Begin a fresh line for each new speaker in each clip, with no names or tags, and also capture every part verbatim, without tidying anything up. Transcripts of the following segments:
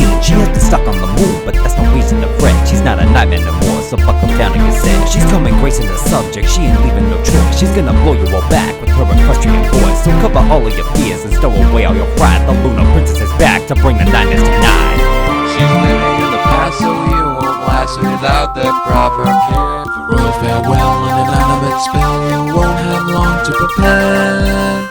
seen. She has been stuck on the move, but that's no reason to fret. She's not a nightmare no more, so buckle down and get set. She's coming gracing the subject, she ain't leaving no choice. She's gonna blow you all back with her equestrian voice. So cover all of your fears and stow away all your pride. The Luna Princess is back to bring the nightness to nine.
She's living in the past, so you won't last without the proper care. The royal farewell and an animate spell, you won't have long to prepare.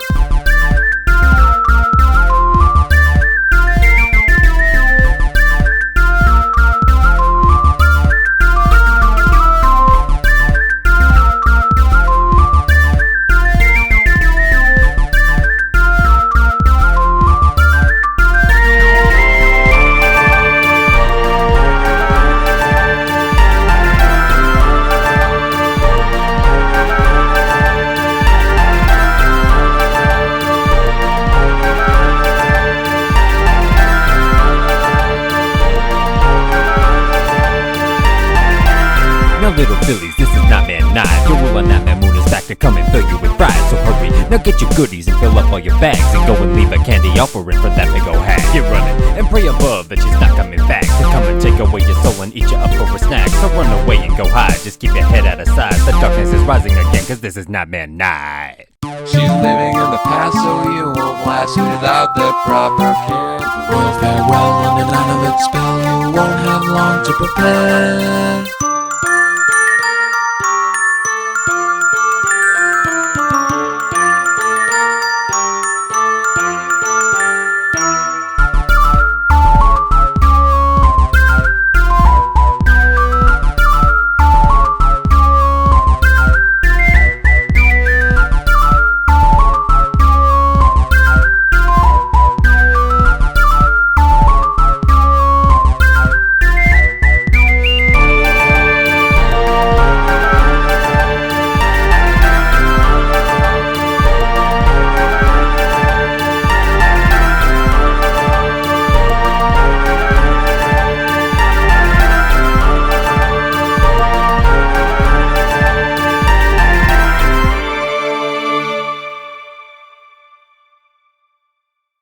Now little fillies, this is Nightmare nine. Your ruler Nightmare Moon is back to come and fill you with pride. So hurry, now get your goodies and fill up all your bags. And go and leave a candy offering for that big ol' hag. Get running and pray above that she's not coming back to come and take away your soul and eat you up for a snack. So run away and go hide, just keep your head out of sight. The darkness is rising again, cause this is Nightmare night.
She's living in the past, so you won't last without the proper care. The royal farewell and an animate spell, you won't have long to prepare.